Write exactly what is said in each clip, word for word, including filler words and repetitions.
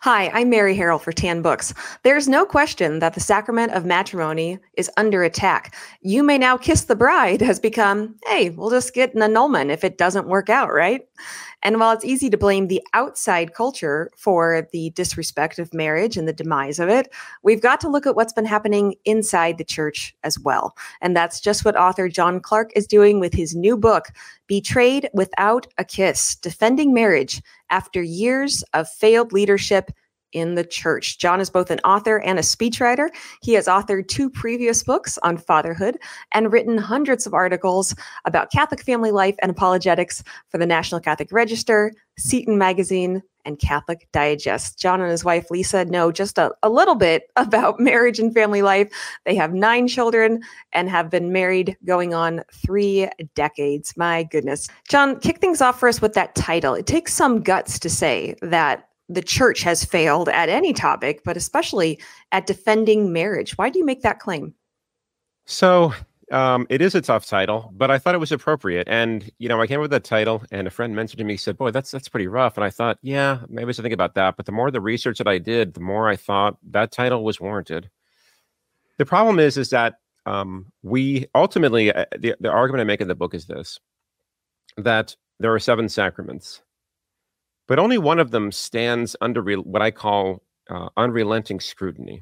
Hi, I'm Mary Harrell for Tan Books. There's no question that the sacrament of matrimony is under attack. You may now kiss the bride has become, hey, we'll just get an annulment if it doesn't work out, right? And while it's easy to blame the outside culture for the disrespect of marriage and the demise of it, we've got to look at what's been happening inside the church as well. And that's just what author John Clark is doing with his new book, Betrayed Without a Kiss: Defending Marriage After Years of Failed Leadership in the Church. John is both an author and a speechwriter. He has authored two previous books on fatherhood and written hundreds of articles about Catholic family life and apologetics for the National Catholic Register, Seton Magazine, and Catholic Digest. John and his wife, Lisa, know just a, a little bit about marriage and family life. They have nine children and have been married going on three decades. My goodness. John, kick things off for us with that title. It takes some guts to say that the church has failed at any topic, but especially at defending marriage. Why do you make that claim? So um, it is a tough title, but I thought it was appropriate. And, you know, I came up with that title and a friend mentioned to me, he said, boy, that's that's pretty rough. And I thought, yeah, maybe I should think about that. But the more the research that I did, the more I thought that title was warranted. The problem is, is that um, we ultimately, uh, the, the argument I make in the book is this, that there are seven sacraments, but only one of them stands under re- what I call uh, unrelenting scrutiny.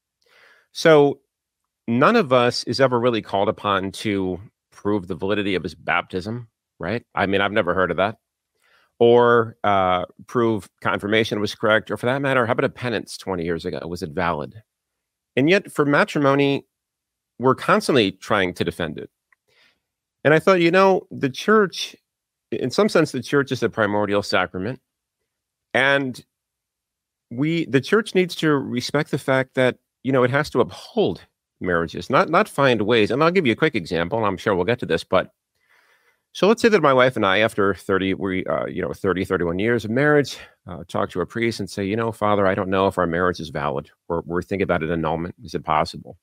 So none of us is ever really called upon to prove the validity of his baptism, right? I mean, I've never heard of that. Or uh, prove confirmation was correct, or for that matter, how about a penance twenty years ago? Was it valid? And yet for matrimony, we're constantly trying to defend it. And I thought, you know, the church, in some sense, the church is a primordial sacrament. And we, the church needs to respect the fact that, you know, it has to uphold marriages, not not find ways. And I'll give you a quick example, and I'm sure we'll get to this. But so let's say that my wife and I, after thirty, we, uh, you know, thirty, thirty-one years of marriage, uh, talk to a priest and say, you know, Father, I don't know if our marriage is valid. We're, we're thinking about an annulment. Is it possible?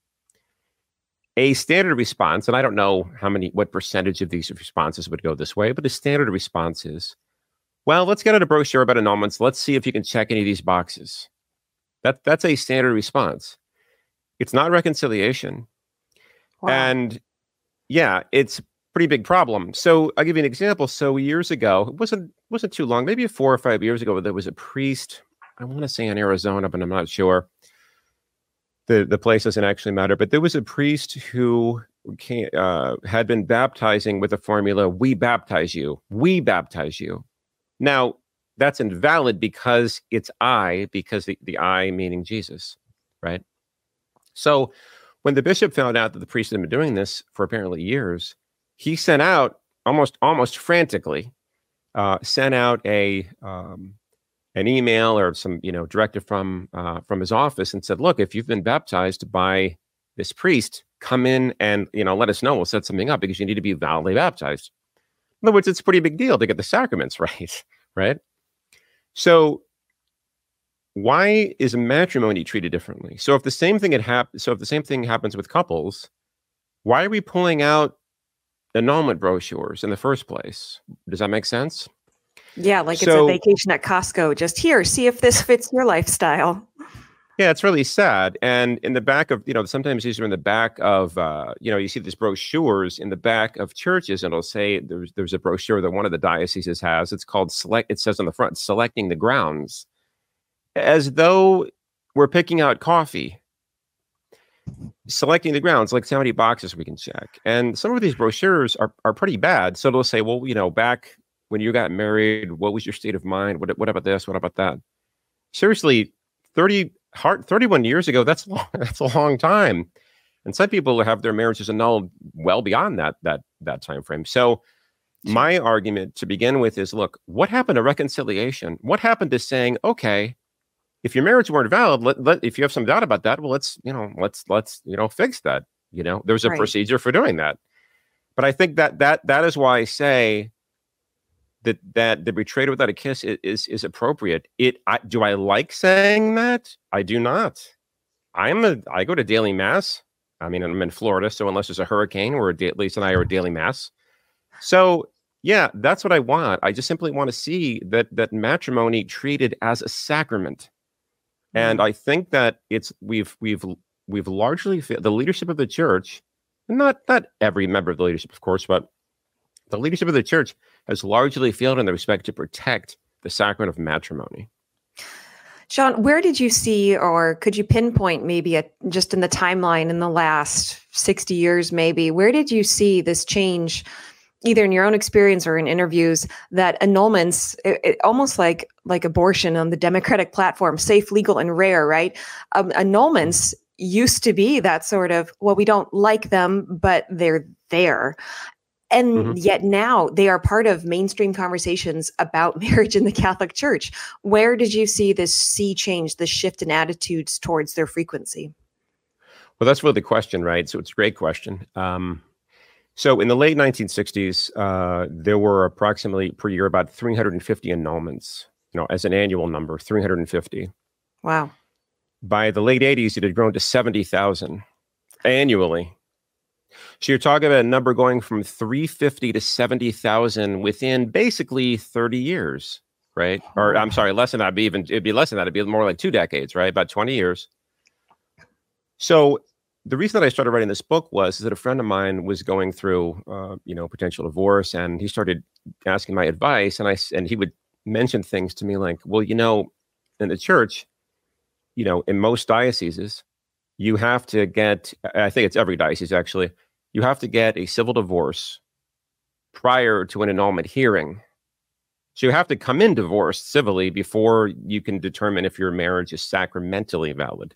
A standard response, and I don't know how many, what percentage of these responses would go this way, but the standard response is, well, let's get out a brochure about annulments. Let's see if you can check any of these boxes. That, that's a standard response. It's not reconciliation. Wow. And yeah, it's a pretty big problem. So I'll give you an example. So years ago, it wasn't, wasn't too long, maybe four or five years ago, there was a priest, I want to say in Arizona, but I'm not sure. The, the place doesn't actually matter, but there was a priest who came, uh, had been baptizing with the formula, we baptize you, we baptize you. Now, that's invalid because it's I, because the, the I meaning Jesus, right? So when the bishop found out that the priest had been doing this for apparently years, he sent out almost almost frantically, uh, sent out a um, an email or some you know directive from uh, from his office and said, look, if you've been baptized by this priest, come in and you know let us know. We'll set something up because you need to be validly baptized. In other words, it's a pretty big deal to get the sacraments right, right? So why is matrimony treated differently? So if the same thing had happened, so if the same thing happens with couples, why are we pulling out annulment brochures in the first place? Does that make sense? Yeah, like so, it's a vacation at Costco. Just here, see if this fits your lifestyle. Yeah, it's really sad. And in the back of, you know, sometimes these are in the back of, uh, you know, you see these brochures in the back of churches, and it'll say there's there's a brochure that one of the dioceses has. It's called select. It says on the front, selecting the grounds, as though we're picking out coffee. Selecting the grounds, like how many boxes we can check. And some of these brochures are are pretty bad. So they'll say, well, you know, back when you got married, what was your state of mind? What what about this? What about that? Seriously, thirty. Hard, thirty-one years ago, that's long, that's a long time. And some people have their marriages annulled well beyond that, that, that time frame. So my argument to begin with is, look, what happened to reconciliation? What happened to saying, okay, if your marriage weren't valid, let, let, if you have some doubt about that, well, let's, you know, let's, let's, you know, fix that. You know, there's a right. procedure for doing that. But I think that, that, that is why I say that that the betrayed without a kiss is is, is appropriate. It I, do I like saying that? I do not. I'm a I go to daily mass. I mean, I'm in Florida, so unless there's a hurricane, we're at least and I are a daily mass. So yeah, that's what I want. I just simply want to see that that matrimony treated as a sacrament, And Mm. I think that it's we've we've we've largely fa- the leadership of the church, not not every member of the leadership, of course, but the leadership of the church has largely failed in the respect to protect the sacrament of matrimony. Sean, where did you see, or could you pinpoint maybe a, just in the timeline in the last sixty years, maybe, where did you see this change, either in your own experience or in interviews, that annulments, it, it, almost like like abortion on the Democratic platform, safe, legal, and rare, right? Um, annulments used to be that sort of, well, we don't like them, but they're there. And Mm-hmm. yet now they are part of mainstream conversations about marriage in the Catholic Church. Where did you see this sea change, this shift in attitudes towards their frequency? Well, that's really the question, right? So it's a great question. Um, so in the late nineteen sixties, uh, there were approximately per year about three hundred fifty annulments, you know, as an annual number, three hundred fifty. Wow. By the late eighties, it had grown to seventy thousand annually. So you're talking about a number going from three hundred fifty to seventy thousand within basically thirty years, right? Or I'm sorry, less than that. It'd be even it'd be less than that. It'd be more like two decades, right? About twenty years. So the reason that I started writing this book was that a friend of mine was going through, uh, you know, potential divorce, and he started asking my advice, and I and he would mention things to me like, well, you know, in the church, you know, in most dioceses, you have to get, I think it's every diocese actually, you have to get a civil divorce prior to an annulment hearing. So you have to come in divorced civilly before you can determine if your marriage is sacramentally valid.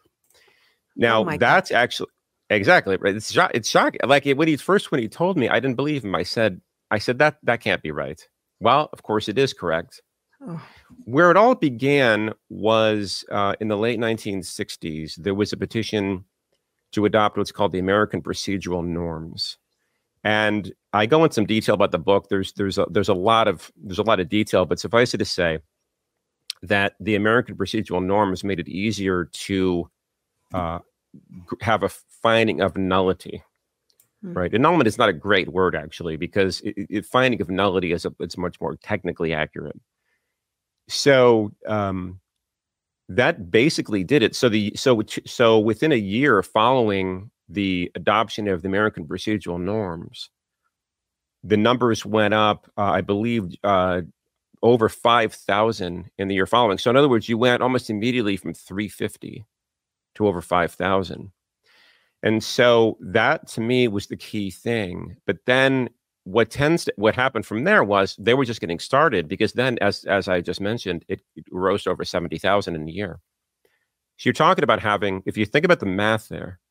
Now, Oh that's God. actually, exactly, right. It's, sho- it's shocking. Like when he first, when he told me, I didn't believe him. I said, I said, that, that can't be right. Well, of course it is correct. Oh. Where it all began was uh, in the late nineteen sixties, there was a petition to adopt what's called the American Procedural Norms. And I go into some detail about the book. There's there's a, there's a lot of there's a lot of detail, but suffice it to say that the American Procedural Norms made it easier to uh, have a finding of nullity. Hmm. Right, annulment is not a great word actually, because it, it, finding of nullity is a, it's much more technically accurate. So um, that basically did it. So the so so within a year following the adoption of the American Procedural Norms, the numbers went up, uh, I believe, uh, over five thousand in the year following. So in other words, you went almost immediately from three hundred fifty to over five thousand. And so that to me was the key thing. But then what tends to, what happened from there was they were just getting started, because then, as as I just mentioned, it, it rose to over seventy thousand in a year. So you're talking about having, if you think about the math there,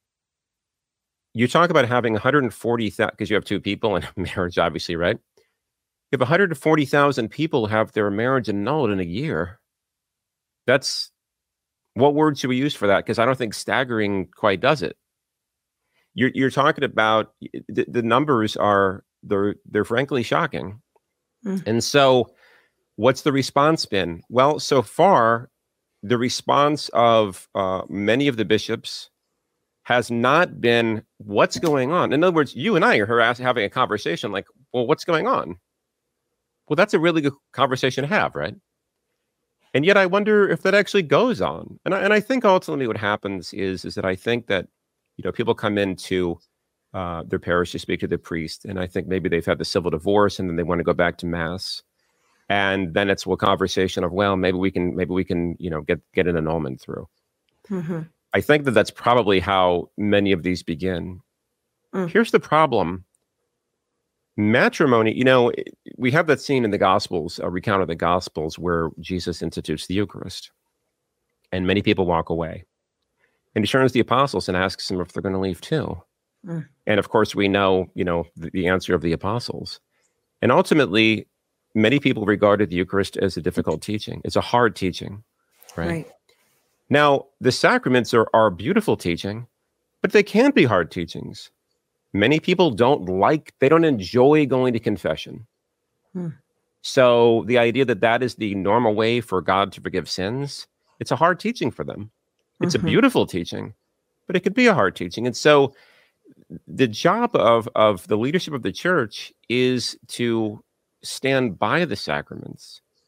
you talk about having one hundred forty thousand, because you have two people in a marriage, obviously, right? If one hundred forty thousand people have their marriage annulled in a year, that's, what word should we use for that? Because I don't think staggering quite does it. You're you're talking about the, the numbers are they're they're frankly shocking. Mm. And so what's the response been? Well, so far, the response of uh, many of the bishops has not been, what's going on? In other words, you and I are having a conversation like, well, what's going on? Well, that's a really good conversation to have, right? And yet I wonder if that actually goes on. And I, and I think ultimately what happens is, is that I think that, you know, people come into uh, their parish to speak to the priest, and I think maybe they've had the civil divorce and then they want to go back to mass. And then it's a conversation of, well, maybe we can, maybe we can, you know, get, get an annulment through. Mm-hmm. I think that that's probably how many of these begin. Mm. Here's the problem. Matrimony, you know, we have that scene in the Gospels, a recount of the Gospels, where Jesus institutes the Eucharist, and many people walk away. And he turns to the apostles and asks them if they're going to leave too. Mm. And of course, we know, you know, the, the answer of the apostles. And ultimately, many people regarded the Eucharist as a difficult teaching. It's a hard teaching, right? Right. Now, the sacraments are, are beautiful teaching, but they can be hard teachings. Many people don't like, they don't enjoy going to confession. Hmm. So the idea that that is the normal way for God to forgive sins, it's a hard teaching for them. It's mm-hmm. a beautiful teaching, but it could be a hard teaching. And so the job of, of the leadership of the church is to stand by the sacraments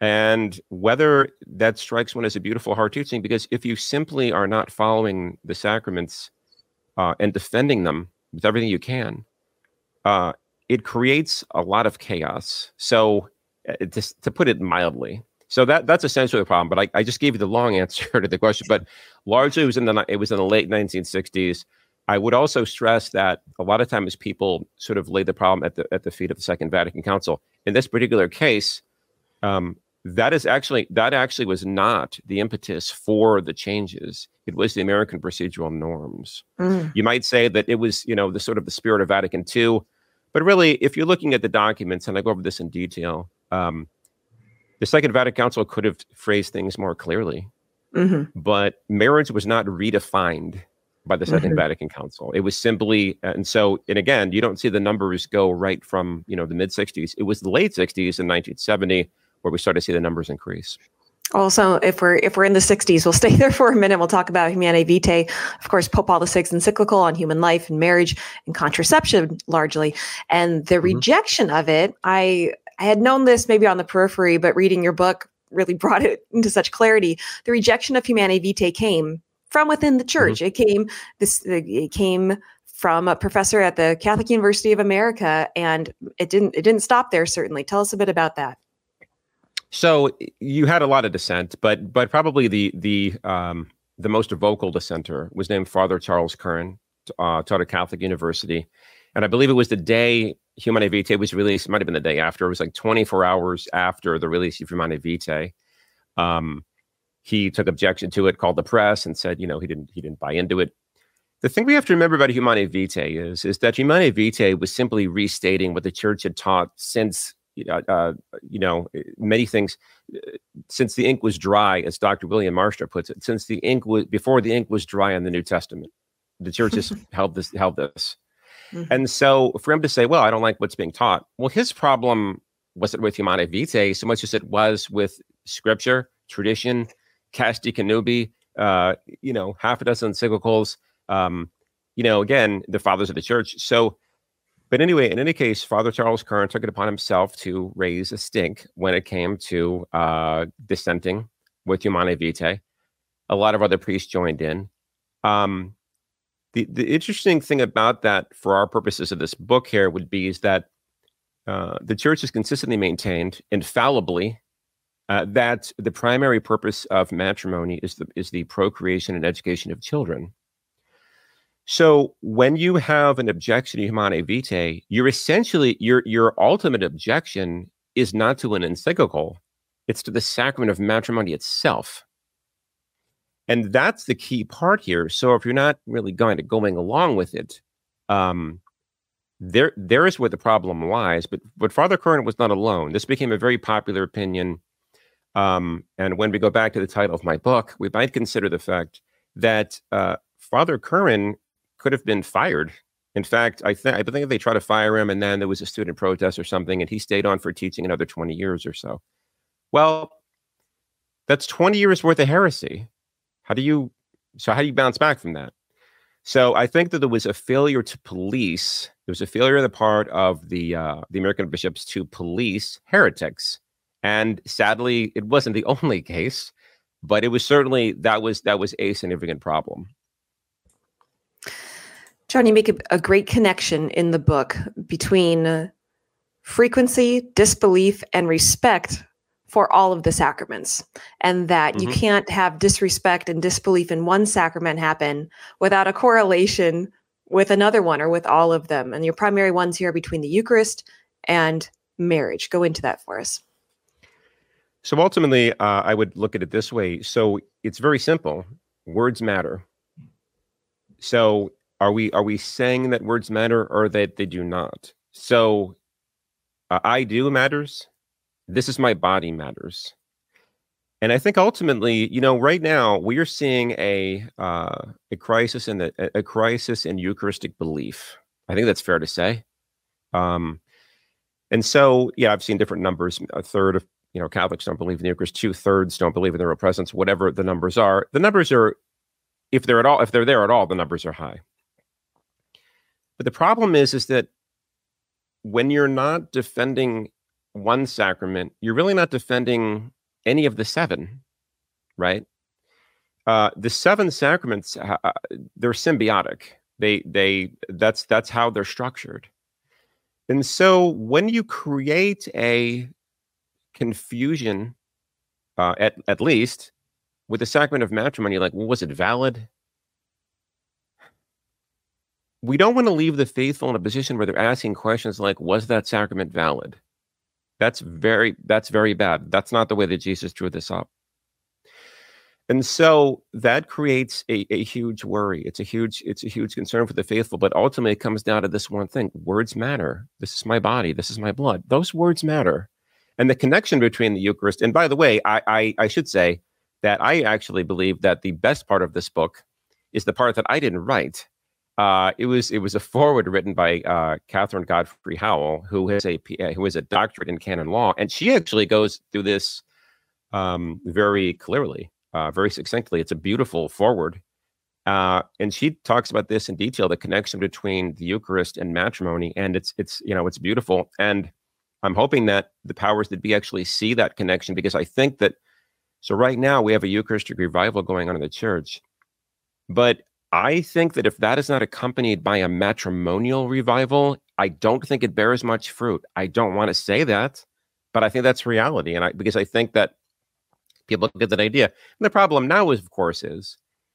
And whether that strikes one as a beautiful hard teaching, because if you simply are not following the sacraments uh, and defending them with everything you can, uh, it creates a lot of chaos. So uh, to, to put it mildly, so that that's essentially the problem. But I, I just gave you the long answer to the question. But largely, it was in the it was in the late nineteen sixties. I would also stress that a lot of times people sort of lay the problem at the at the feet of the Second Vatican Council. In this particular case, um, that is actually that actually was not the impetus for the changes. It was the American procedural norms. Mm. You might say that it was, you know, the sort of the spirit of Vatican Two, but really, if you're looking at the documents, and I go over this in detail, um, the Second Vatican Council could have phrased things more clearly, mm-hmm. but marriage was not redefined by the Second mm-hmm. Vatican Council. It was simply, and so, and again, you don't see the numbers go right from, you know, the mid sixties. It was the late sixties in nineteen seventy where we started to see the numbers increase. Also, if we're if we're in the sixties, we'll stay there for a minute. We'll talk about Humanae Vitae. Of course, Pope Paul the Sixth encyclical on human life and marriage and contraception, largely, and the mm-hmm. rejection of it. I I had known this maybe on the periphery, but reading your book really brought it into such clarity. The rejection of Humanae Vitae came from within the church. Mm-hmm. It came this. It came from a professor at the Catholic University of America, and it didn't. It didn't stop there. Certainly, tell us a bit about that. So you had a lot of dissent, but but probably the the um, the most vocal dissenter was named Father Charles Curran, uh, taught at Catholic University, and I believe it was the day Humanae Vitae was released. It might have been the day after. It was like twenty-four hours after the release of Humanae Vitae. Um, he took objection to it, called the press, and said, you know, he didn't he didn't buy into it. The thing we have to remember about Humanae Vitae is is that Humanae Vitae was simply restating what the church had taught since. Uh, you know, many things since the ink was dry, as Doctor William Marshall puts it, since the ink was before the ink was dry in the New Testament, the church has held this, held this. Mm-hmm. And so for him to say, well, I don't like what's being taught. Well, his problem wasn't with Humanae Vitae so much as it was with scripture, tradition, Casti Connubii, uh, you know, half a dozen encyclicals, um, you know, again, the fathers of the church. So But anyway, in any case, Father Charles Curran took it upon himself to raise a stink when it came to uh, dissenting with Humanae Vitae. A lot of other priests joined in. Um, the, the interesting thing about that, for our purposes of this book here, would be is that uh, the church has consistently maintained, infallibly, uh, that the primary purpose of matrimony is the, is the procreation and education of children. So when you have an objection to Humanae Vitae, you're essentially, your your ultimate objection is not to an encyclical, it's to the sacrament of matrimony itself. And that's the key part here. So if you're not really going to going along with it, um, there there is where the problem lies. But but Father Curran was not alone. This became a very popular opinion. Um, and when we go back to the title of my book, we might consider the fact that uh, Father Curran could have been fired. In fact, I think I think they tried to fire him, and then there was a student protest or something, and he stayed on for teaching another twenty years or so. Well, that's twenty years worth of heresy. How do you so how do you bounce back from that? So I think that there was a failure to police. There was a failure on the part of the uh, the American bishops to police heretics, and sadly, it wasn't the only case, but it was certainly that was that was a significant problem. John, you make a, a great connection in the book between uh, frequency, disbelief, and respect for all of the sacraments, and that mm-hmm. you can't have disrespect and disbelief in one sacrament happen without a correlation with another one or with all of them. And your primary ones here are between the Eucharist and marriage. Go into that for us. So ultimately, uh, I would look at it this way. So it's very simple. Words matter. So Are we are we saying that words matter or that they do not? So uh, I do matters. This is my body matters. And I think ultimately, you know, right now we are seeing a uh, a crisis in the a crisis in Eucharistic belief. I think that's fair to say. Um, and so, yeah, I've seen different numbers. A third of you know Catholics don't believe in the Eucharist. Two thirds don't believe in the real presence. Whatever the numbers are, the numbers are, if they're at all, if they're there at all, the numbers are high. But the problem is, is that when you're not defending one sacrament, you're really not defending any of the seven, right? Uh, the seven sacraments, uh, they're symbiotic. They, they, that's, that's how they're structured. And so when you create a confusion, uh, at, at least with the sacrament of matrimony, like, well, was it valid? We don't want to leave the faithful in a position where they're asking questions like, was that sacrament valid? That's very, that's very bad. That's not the way that Jesus drew this up. And so that creates a, a huge worry. It's a huge, it's a huge concern for the faithful, but ultimately it comes down to this one thing. Words matter. This is my body. This is my blood. Those words matter. And the connection between the Eucharist, and by the way, I, I, I should say that I actually believe that the best part of this book is the part that I didn't write. Uh, it was it was a foreword written by uh, Catherine Godfrey Howell, who has a who has a doctorate in canon law, and she actually goes through this um, very clearly, uh, very succinctly. It's a beautiful foreword, uh, and she talks about this in detail, the connection between the Eucharist and matrimony, and it's it's you know it's beautiful, and I'm hoping that the powers that be actually see that connection, because I think that so right now we have a Eucharistic revival going on in the church, but I think that if that is not accompanied by a matrimonial revival, I don't think it bears much fruit. I don't want to say that, but I think that's reality. And I, because I think that people get that idea. And the problem now is, of course, is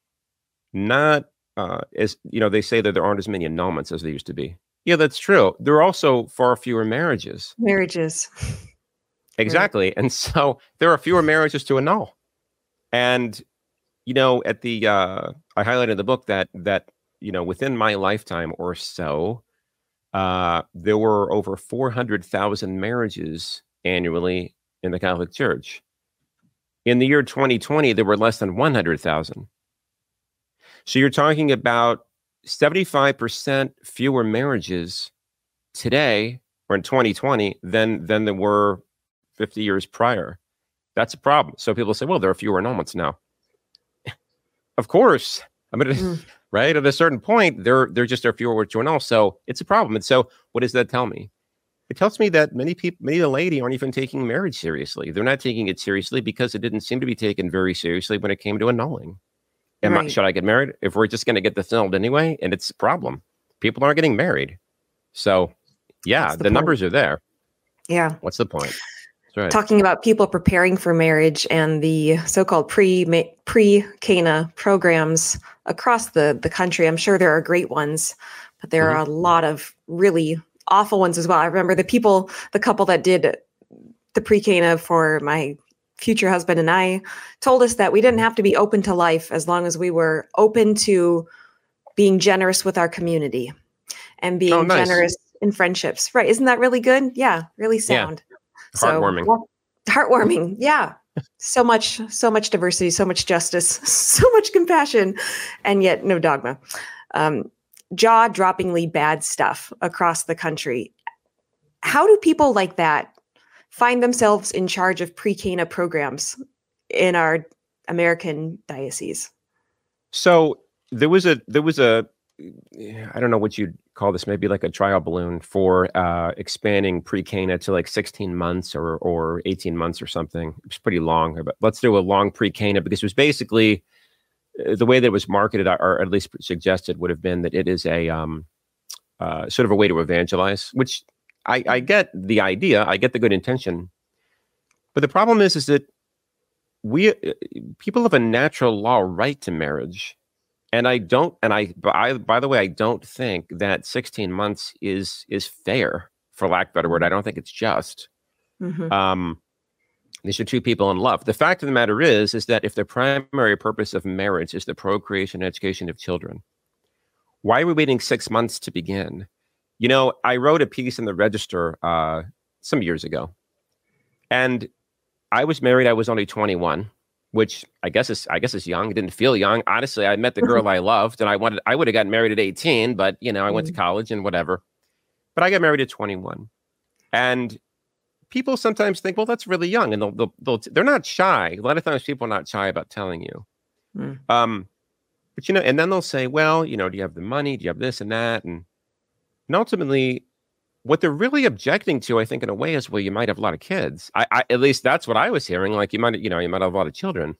not uh, as, you know, they say that there aren't as many annulments as there used to be. Yeah, that's true. There are also far fewer marriages. Marriages. Exactly. Right. And so there are fewer marriages to annul. And you know, at the uh, I highlighted in the book that that you know within my lifetime or so, uh, there were over four hundred thousand marriages annually in the Catholic Church. In the year twenty twenty, there were less than one hundred thousand. So you're talking about seventy-five percent fewer marriages today or in twenty twenty than than there were fifty years prior. That's a problem. So people say, well, there are fewer annulments now. Of course, I mean, mm. right at a certain point, there there just are fewer words to annul. So it's a problem. And so, what does that tell me? It tells me that many people, many of the laity aren't even taking marriage seriously. They're not taking it seriously because it didn't seem to be taken very seriously when it came to annulling. Am right. I, should I get married if we're just going to get this annulled anyway? And it's a problem. People aren't getting married. So, yeah, the, the numbers are there. Yeah. What's the point? Right. Talking about people preparing for marriage and the so-called pre pre Cana programs across the the country. I'm sure there are great ones, but there mm-hmm. are a lot of really awful ones as well. I remember the people, the couple that did the pre Cana for my future husband and I, told us that we didn't have to be open to life as long as we were open to being generous with our community and being oh, nice. generous in friendships. Right? Isn't that really good? Yeah, really sound. Yeah. Heartwarming. So, well, heartwarming. Yeah. So much, so much diversity, so much justice, so much compassion, and yet no dogma. Um, jaw-droppingly bad stuff across the country. How do people like that find themselves in charge of pre-Cana programs in our American diocese? So there was a, there was a, I don't know what you'd call this, maybe like a trial balloon for uh, expanding pre-Cana to like sixteen months or or eighteen months or something. It was pretty long, but let's do a long pre-Cana because it was basically uh, the way that it was marketed, or at least suggested, would have been that it is a um, uh, sort of a way to evangelize, which I, I get the idea, I get the good intention, but the problem is, is that we uh, people have a natural law right to marriage. And I don't, and I, I, by the way, I don't think that sixteen months is is fair, for lack of a better word. I don't think it's just. Mm-hmm. Um, these are two people in love. The fact of the matter is, is that if the primary purpose of marriage is the procreation and education of children, why are we waiting six months to begin? You know, I wrote a piece in the Register uh, some years ago, and I was married. I was only twenty-one. Which I guess is I guess is young. It didn't feel young. Honestly, I met the girl I loved, and I wanted I would have gotten married at eighteen, but you know, I went to college and whatever. But I got married at twenty-one, and people sometimes think, well, that's really young, and they'll, they'll, they'll they're not shy. A lot of times, people are not shy about telling you. Mm. Um, but you know, and then they'll say, well, you know, do you have the money? Do you have this and that? And and ultimately, what they're really objecting to, I think, in a way, is, well, you might have a lot of kids. I, I at least that's what I was hearing. Like, you might, you know, you might have a lot of children.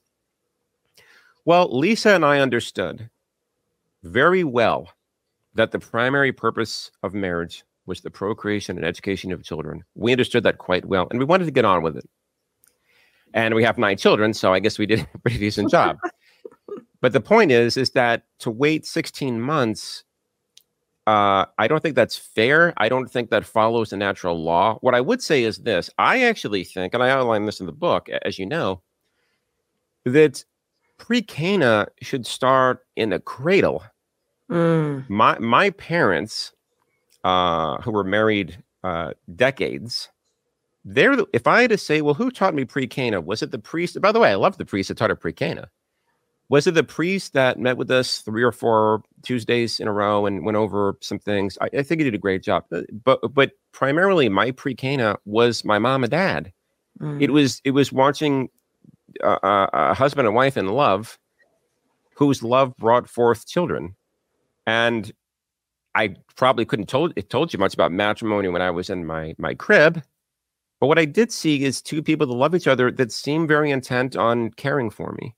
Well, Lisa and I understood very well that the primary purpose of marriage was the procreation and education of children. We understood that quite well, and we wanted to get on with it. And we have nine children, so I guess we did a pretty decent job. But the point is, is that to wait sixteen months, uh, I don't think that's fair. I don't think that follows the natural law. What I would say is this. I actually think, and I outline this in the book, as you know, that pre-Cana should start in a cradle. Mm. My my parents, uh, who were married uh, decades, they're the, if I had to say, well, who taught me pre-Cana? Was it the priest? By the way, I love the priest that taught her pre-Cana. Was it the priest that met with us three or four Tuesdays in a row and went over some things? I, I think he did a great job. But but primarily, my pre-Cana was my mom and dad. Mm. It was it was watching a, a, a husband and wife in love, whose love brought forth children. And I probably couldn't told it told you much about matrimony when I was in my my crib. But what I did see is two people that love each other that seem very intent on caring for me.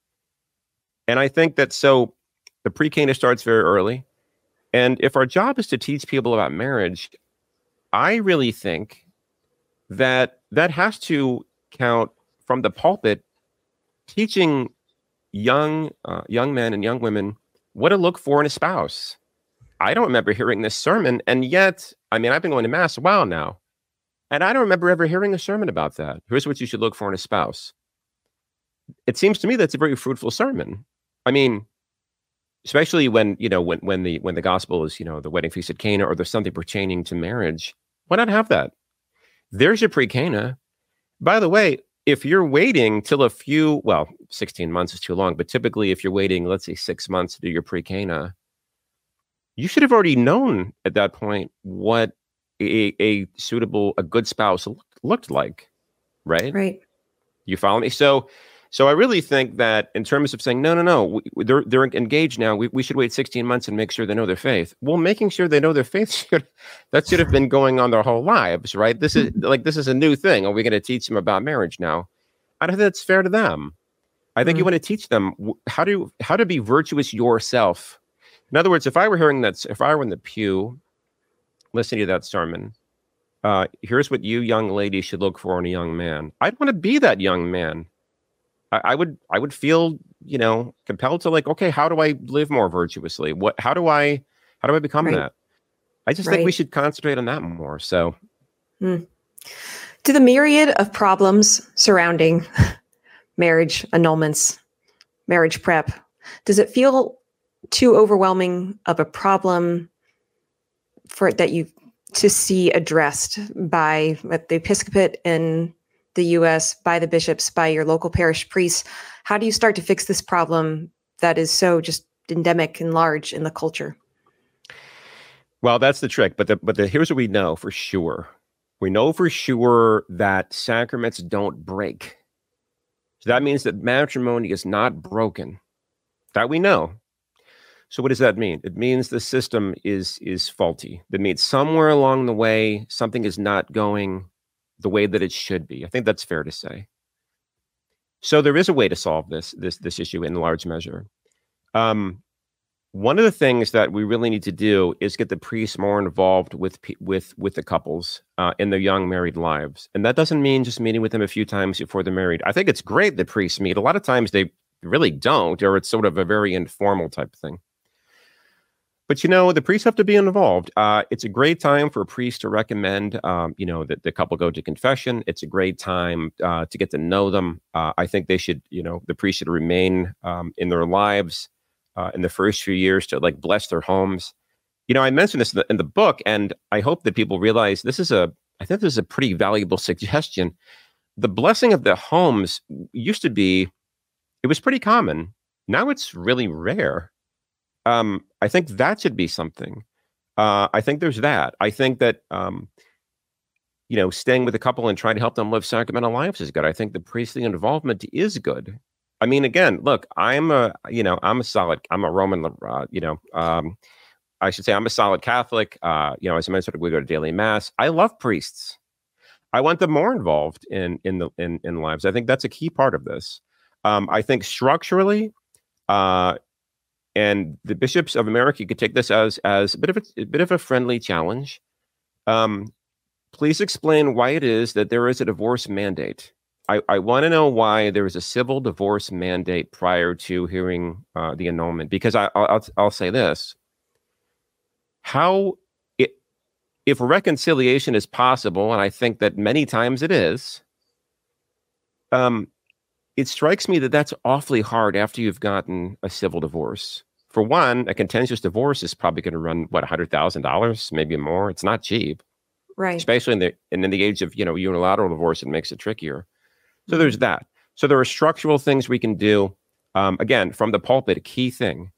And I think that so the pre-Cana starts very early. And if our job is to teach people about marriage, I really think that that has to count from the pulpit, teaching young uh, young men and young women what to look for in a spouse. I don't remember hearing this sermon. And yet, I mean, I've been going to Mass a while now, and I don't remember ever hearing a sermon about that. Here's what you should look for in a spouse. It seems to me that's a very fruitful sermon. I mean, especially when, you know, when, when the, when the gospel is, you know, the wedding feast at Cana, or there's something pertaining to marriage. Why not have that? There's your pre-Cana. By the way, if you're waiting till a few, well, sixteen months is too long, but typically if you're waiting, let's say six months to do your pre-Cana, you should have already known at that point what a, a suitable, a good spouse looked like, right? Right. You follow me? So, so I really think that in terms of saying, no, no, no, we, they're, they're engaged now. We, we should wait sixteen months and make sure they know their faith. Well, making sure they know their faith, should, that should have been going on their whole lives, right? This is like, this is a new thing. Are we going to teach them about marriage now? I don't think that's fair to them. I think mm. you want to teach them how to, how to be virtuous yourself. In other words, if I were hearing that, if I were in the pew listening to that sermon, uh, here's what you young ladies should look for in a young man. I'd want to be that young man. I, I would, I would feel, you know, compelled to like, okay, how do I live more virtuously? What, how do I, how do I become right. that? I just right. think we should concentrate on that more. So. Mm. To the myriad of problems surrounding marriage annulments, marriage prep, does it feel too overwhelming of a problem for it that you to see addressed by the episcopate in the U S, by the bishops, by your local parish priests? How do you start to fix this problem that is so just endemic and large in the culture? Well, that's the trick. But the, but the, here's what we know for sure. We know for sure that sacraments don't break. So that means that matrimony is not broken. That we know. So what does that mean? It means the system is is faulty. That means somewhere along the way, something is not going the way that it should be. I think that's fair to say. So there is a way to solve this this this issue in large measure. Um, one of the things that we really need to do is get the priests more involved with with with the couples uh, in their young married lives, and that doesn't mean just meeting with them a few times before they're married. I think it's great that priests meet. A lot of times they really don't, or it's sort of a very informal type of thing. But, you know, the priests have to be involved. Uh, it's a great time for a priest to recommend, um, you know, that the couple go to confession. It's a great time uh, to get to know them. Uh, I think they should, you know, the priest should remain um, in their lives uh, in the first few years to like bless their homes. You know, I mentioned this in the, in the book, and I hope that people realize this is a, I think this is a pretty valuable suggestion. The blessing of the homes used to be, it was pretty common. Now it's really rare. Um, I think that should be something. Uh, I think there's that. I think that, um, you know, staying with a couple and trying to help them live sacramental lives is good. I think the priestly involvement is good. I mean, again, look, I'm a, you know, I'm a solid, I'm a Roman, uh, you know, um, I should say I'm a solid Catholic. Uh, you know, as I mentioned, we go to daily mass. I love priests. I want them more involved in in the in in lives. I think that's a key part of this. Um, I think structurally, uh, and the bishops of America could take this as as a bit of a, a bit of a friendly challenge. Um, please explain why it is that there is a divorce mandate. I, I want to know why there is a civil divorce mandate prior to hearing uh, the annulment. Because I, I'll I'll say this: how it, if reconciliation is possible, and I think that many times it is, um, it strikes me that that's awfully hard after you've gotten a civil divorce. For one, a contentious divorce is probably going to run what one hundred thousand dollars, maybe more. It's not cheap, right? Especially in the and in the age of you know unilateral divorce, it makes it trickier. So there's that. So there are structural things we can do. Um, again, from the pulpit, a key thing.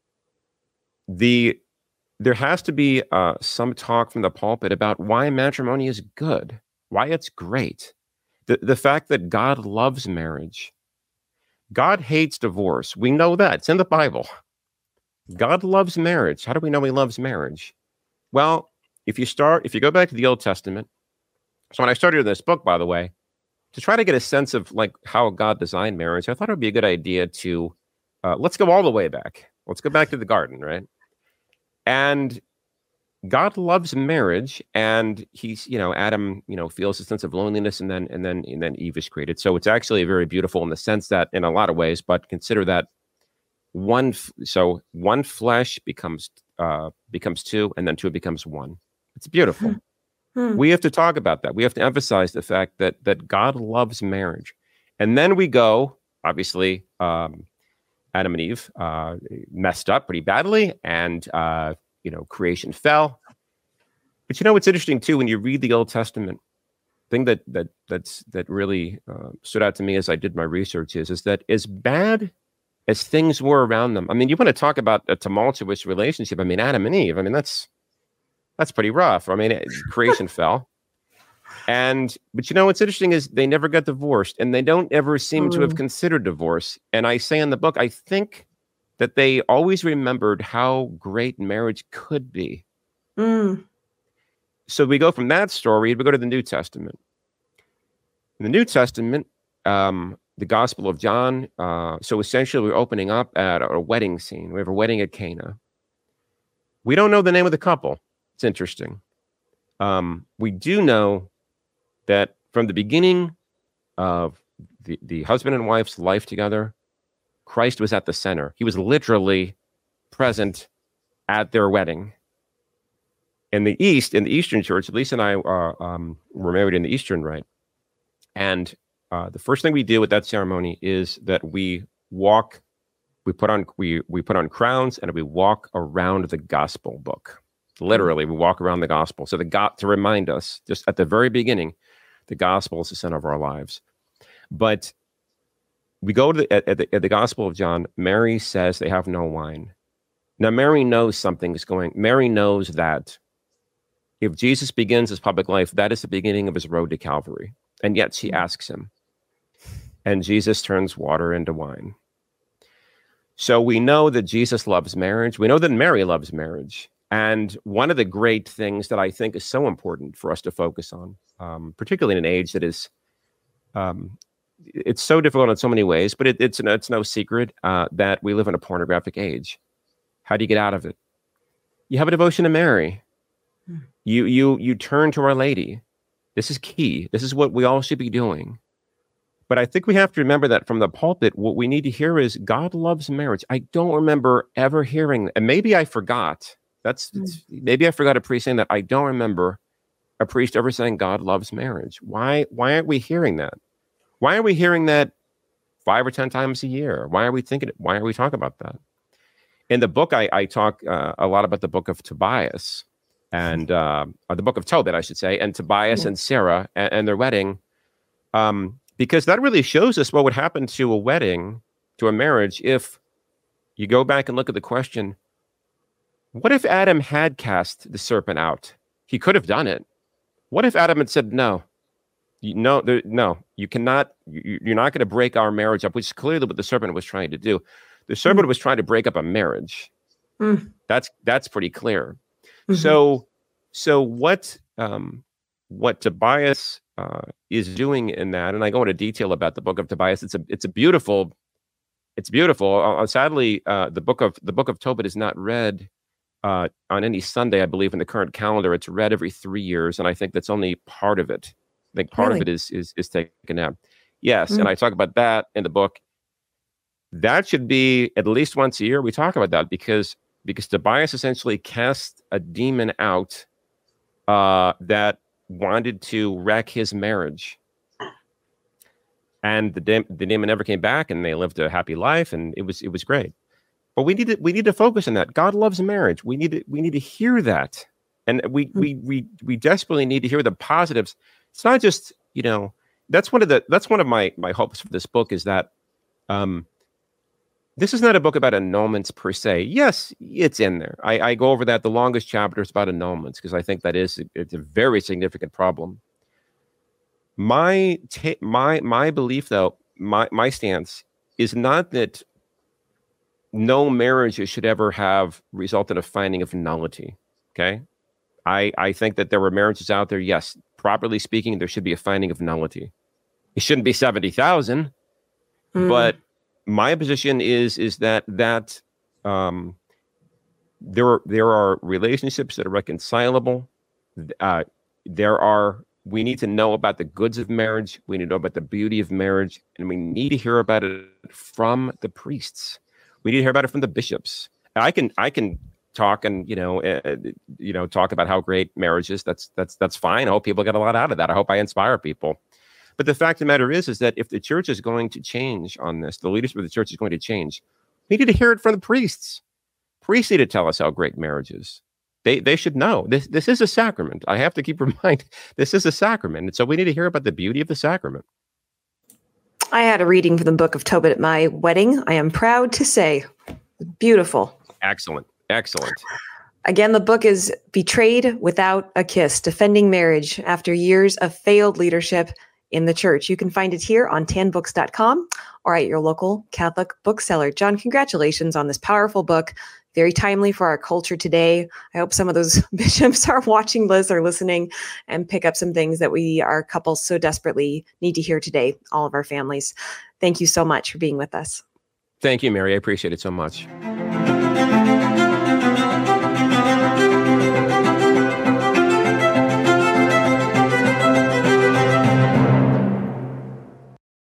The there has to be uh, some talk from the pulpit about why matrimony is good, why it's great. The the fact that God loves marriage. God hates divorce. We know that. It's in the Bible. God loves marriage. How do we know he loves marriage? Well, if you start, if you go back to the Old Testament. So when I started this book, by the way, to try to get a sense of like how God designed marriage, I thought it would be a good idea to uh, let's go all the way back. Let's go back to the garden, right? And God loves marriage, and he's, you know, Adam, you know, feels a sense of loneliness, and then and then and then Eve is created. So it's actually very beautiful in the sense that, in a lot of ways, but consider that one. So one flesh becomes uh, becomes two, and then two becomes one. It's beautiful. Hmm. We have to talk about that. We have to emphasize the fact that that God loves marriage. And then we go, obviously, um, Adam and Eve uh, messed up pretty badly, and uh, you know, creation fell. But you know what's interesting too, when you read the Old Testament, thing that that that's that really uh, stood out to me as I did my research is is that as bad as things were around them. I mean, you want to talk about a tumultuous relationship. I mean, Adam and Eve. I mean, that's That's pretty rough. I mean, creation fell. And, but you know, what's interesting is they never got divorced, and they don't ever seem mm. to have considered divorce. And I say in the book, I think that they always remembered how great marriage could be. Mm. So we go from that story, we go to the New Testament. In the New Testament, um, the Gospel of John, uh, so essentially we're opening up at a wedding scene. We have a wedding at Cana. We don't know the name of the couple. It's interesting. Um, we do know that from the beginning of the, the husband and wife's life together, Christ was at the center. He was literally present at their wedding. In the East, in the Eastern Church, Lisa and I uh, um, were married in the Eastern Rite. And uh, the first thing we do with that ceremony is that we walk, we put on, we, we put on crowns, and we walk around the gospel book. Literally, we walk around the gospel. So the God to remind us, just at the very beginning, the gospel is the center of our lives. But we go to the, at, at the, at the Gospel of John. Mary says they have no wine. Now, Mary knows something is going. Mary knows that if Jesus begins his public life, that is the beginning of his road to Calvary. And yet she asks him, and Jesus turns water into wine. So we know that Jesus loves marriage. We know that Mary loves marriage. And one of the great things that I think is so important for us to focus on, um, particularly in an age that is, um, it's so difficult in so many ways, but it, it's, it's no secret uh, that we live in a pornographic age. How do you get out of it? You have a devotion to Mary. Hmm. You, you, you turn to Our Lady. This is key. This is what we all should be doing. But I think we have to remember that from the pulpit, what we need to hear is God loves marriage. I don't remember ever hearing, and maybe I forgot. That's mm. maybe I forgot a priest saying that. I don't remember a priest ever saying God loves marriage. Why? Why aren't we hearing that? Why are we hearing that five or ten times a year? Why are we thinking? Why are we talking about that? In the book, I, I talk uh, a lot about the book of Tobias and uh, or the book of Tobit, I should say, and Tobias yeah. and Sarah and, and their wedding, um, because that really shows us what would happen to a wedding, to a marriage, if you go back and look at the question. What if Adam had cast the serpent out? He could have done it. What if Adam had said, no, you, no, there, no, you cannot, you, you're not going to break our marriage up, which is clearly what the serpent was trying to do. The serpent mm. was trying to break up a marriage. Mm. That's that's pretty clear. Mm-hmm. So so what um, what Tobias uh, is doing in that, and I go into detail about the book of Tobias. It's a it's a beautiful, it's beautiful. Uh, sadly, uh, the book of the book of Tobit is not read uh, on any Sunday, I believe, in the current calendar. It's read every three years, and I think that's only part of it. I think part Really? of it is is is taken out. Yes, Mm. and I talk about that in the book. That should be at least once a year. We talk about that because because Tobias essentially cast a demon out uh, that wanted to wreck his marriage, and the de- the demon never came back, and they lived a happy life, and it was it was great. But we need to we need to focus on that. God loves marriage. We need to we need to hear that, and we Mm. we we we desperately need to hear the positives. It's not just, you know, that's one of the that's one of my my hopes for this book is that um, this is not a book about annulments per se. Yes, it's in there. I, I go over that. The longest chapter is about annulments because I think that is it's a very significant problem. My ta- my my belief, though, my my stance is not that no marriages should ever have result in a finding of nullity. Okay, I I think that there were marriages out there. Yes, properly speaking, there should be a finding of nullity. It shouldn't be seventy thousand, Mm. but my position is is that that um, there are there are relationships that are reconcilable. Uh, there are we need to know about the goods of marriage. We need to know about the beauty of marriage, and we need to hear about it from the priests. We need to hear about it from the bishops. I can I can talk and you know uh, you know talk about how great marriage is. That's that's that's fine. I hope people get a lot out of that. I hope I inspire people. But the fact of the matter is, is that if the church is going to change on this, the leadership of the church is going to change. We need to hear it from the priests. Priests need to tell us how great marriage is. They they should know this. This is a sacrament. I have to keep reminding this is a sacrament, and so we need to hear about the beauty of the sacrament. I had a reading from the Book of Tobit at my wedding. I am proud to say, beautiful. Excellent, excellent. Again, the book is Betrayed Without a Kiss, Defending Marriage After Years of Failed Leadership in the Church. You can find it here on tan books dot com or at your local Catholic bookseller. John, congratulations on this powerful book. Very timely for our culture today. I hope some of those bishops are watching this or listening and pick up some things that we, our couples, so desperately need to hear today, all of our families. Thank you so much for being with us. Thank you, Mary. I appreciate it so much.